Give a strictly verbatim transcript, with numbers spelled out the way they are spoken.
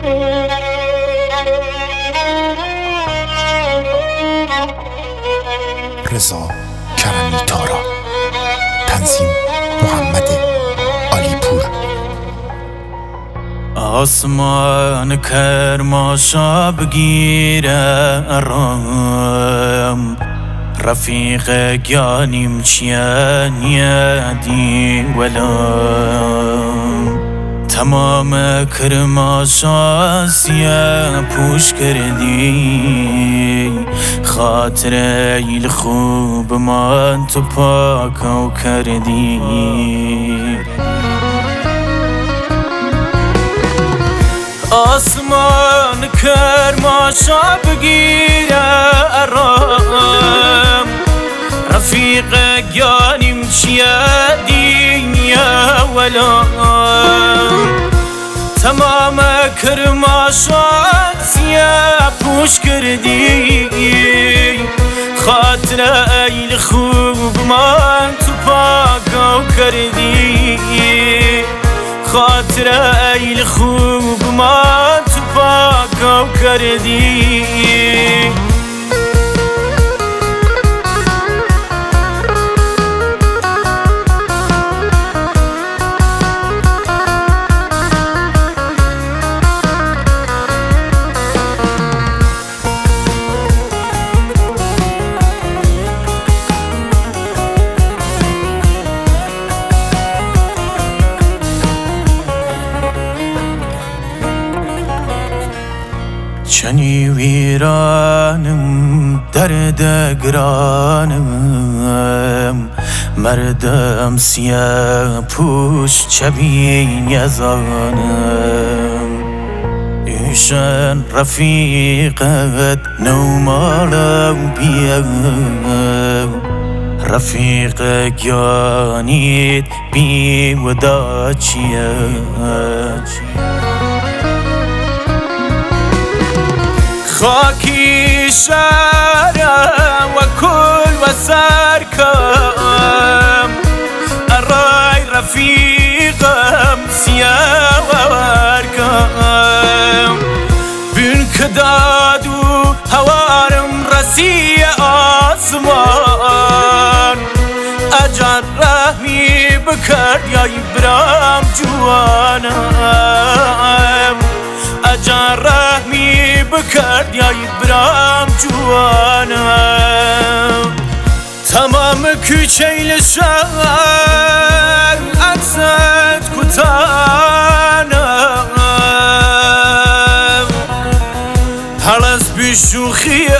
رضا کرمی تارا، تنظیم محمد علیپور. آسمان کرماشا بگیره ارام، رفیق گیانیم چیه نیادی ولام. تمام کرماشا سیه پوش کردی، خاطر ایل خوب من تو پاکو کردی. آسمان کرماشا بگیره ارام، رفیق گیانیم چیه دینیا ولام. تمام کرماشا سیه پوش کردی، خاطر ایل خوب من تو پاکو کردی. خاطر ایل خوب من تو پاکو کردی. چنی ویرانم درد گرانم، مردم سیاه پوش چبین یزانم. ایشان رفیقت نومالا بیم، رفیق گیانیت بی ودا چیه. خاکی شارع و کل و سرکم، ارای رفیقم سیاه و ورکم. بین کداد و هوارم رسی آسمان، اجر رحمی بکرد یا برام جوانم. اجر رحمی بکرد یا برام جوانم. تمام کوچه شهر عکست کتانم، هر از بیشوخی